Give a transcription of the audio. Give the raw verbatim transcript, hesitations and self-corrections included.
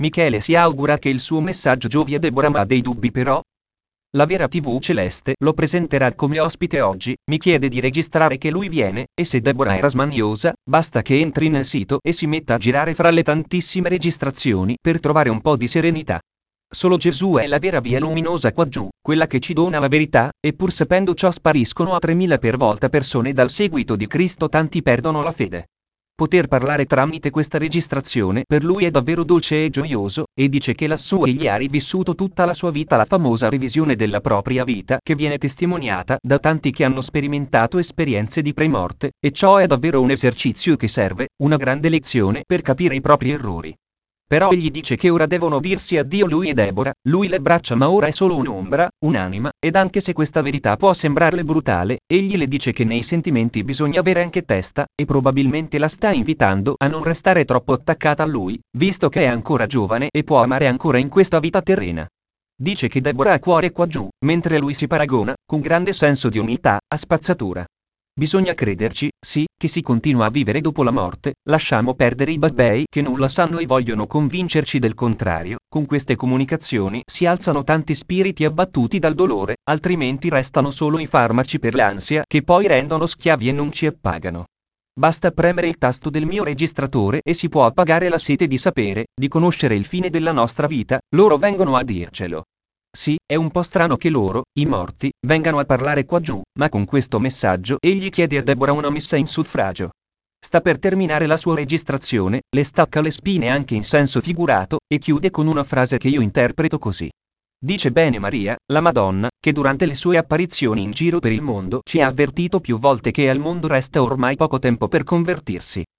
Michele si augura che il suo messaggio giovi a Deborah, ma ha dei dubbi però. La Vera tivù Celeste lo presenterà come ospite oggi, mi chiede di registrare che lui viene, e se Deborah era smaniosa, basta che entri nel sito e si metta a girare fra le tantissime registrazioni per trovare un po' di serenità. Solo Gesù è la vera via luminosa quaggiù, quella che ci dona la verità, e pur sapendo ciò spariscono a tremila per volta persone dal seguito di Cristo, tanti perdono la fede. Poter parlare tramite questa registrazione per lui è davvero dolce e gioioso, e dice che lassù egli ha rivissuto tutta la sua vita, la famosa revisione della propria vita che viene testimoniata da tanti che hanno sperimentato esperienze di premorte, e ciò è davvero un esercizio che serve, una grande lezione per capire i propri errori. Però egli dice che ora devono dirsi addio lui e Deborah, lui le abbraccia ma ora è solo un'ombra, un'anima, ed anche se questa verità può sembrarle brutale, egli le dice che nei sentimenti bisogna avere anche testa, e probabilmente la sta invitando a non restare troppo attaccata a lui, visto che è ancora giovane e può amare ancora in questa vita terrena. Dice che Deborah ha cuore quaggiù, mentre lui si paragona, con grande senso di umiltà, a spazzatura. Bisogna crederci, sì, che si continua a vivere dopo la morte, lasciamo perdere i babbei che nulla sanno e vogliono convincerci del contrario, con queste comunicazioni si alzano tanti spiriti abbattuti dal dolore, altrimenti restano solo i farmaci per l'ansia che poi rendono schiavi e non ci appagano. Basta premere il tasto del mio registratore e si può appagare la sete di sapere, di conoscere il fine della nostra vita, loro vengono a dircelo. Sì, è un po' strano che loro, i morti, vengano a parlare quaggiù, ma con questo messaggio egli chiede a Deborah una messa in suffragio. Sta per terminare la sua registrazione, le stacca le spine anche in senso figurato, e chiude con una frase che io interpreto così. Dice bene Maria, la Madonna, che durante le sue apparizioni in giro per il mondo ci ha avvertito più volte che al mondo resta ormai poco tempo per convertirsi.